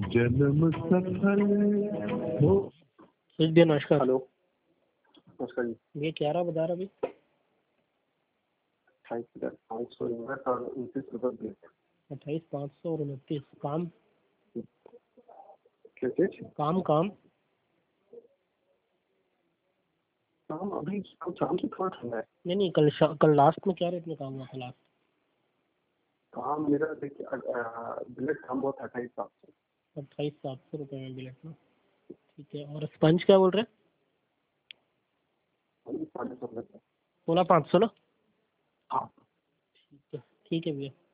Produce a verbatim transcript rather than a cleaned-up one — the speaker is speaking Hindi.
जन्म सफल हो। एक दिन नमस्कार। हेलो नमस्कार जी। ये क्या रहा बता रहा अभी? अट्ठाईस हजार पाँच सौ यूनिट और उनतीस रुपये। अट्ठाईस पाँच सौ और उनतीस। काम क्या चीज? काम काम काम अभी कल शाम से थोड़ा ठंडा है। नहीं नहीं, कल शा, कल लास्ट में क्या रेट में काम हुआ था लास्ट? काम मेरा देखिए बिलेट काम बहुत अट्ठाईस सात सौ अट्ठाईस सात सौ रुपये में बिलेट में। ठीक है। और स्पंज क्या बोल रहे हैं? साढ़े सौ रुपये। सोलह पाँच सौ ना? हाँ ठीक है ठीक है भैया।